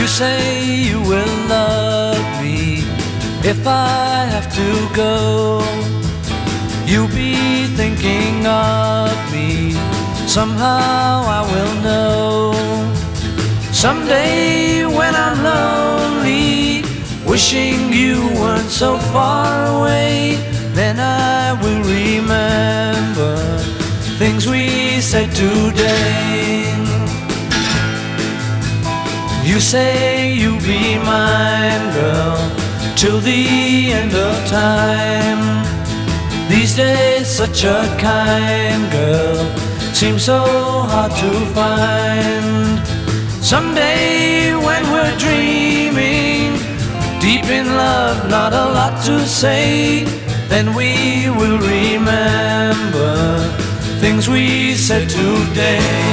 You say you will love me if I have to go. You'll be thinking of me, somehow I will know. Someday when I'm lonely, wishing you weren't so far away, then I will remember things we said today. You say you'll be mine, girl, till the end of time. These days such a kind girl seems so hard to find. Someday when we're dreaming, deep in love, not a lot to say, then we will remember things we said today.